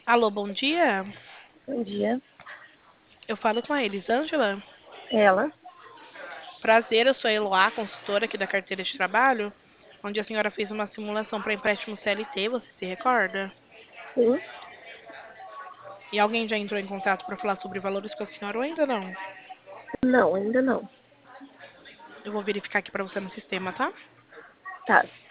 Alô, bom dia. Bom dia. Eu falo com a Elisângela. Ela? Prazer, eu sou a Eloá, consultora aqui da carteira de trabalho, onde a senhora fez uma simulação para empréstimo CLT, você se recorda? Sim? E alguém já entrou em contato para falar sobre valores com a senhora ou ainda não? Não, ainda não. Eu vou verificar aqui para você no sistema, tá? Tá.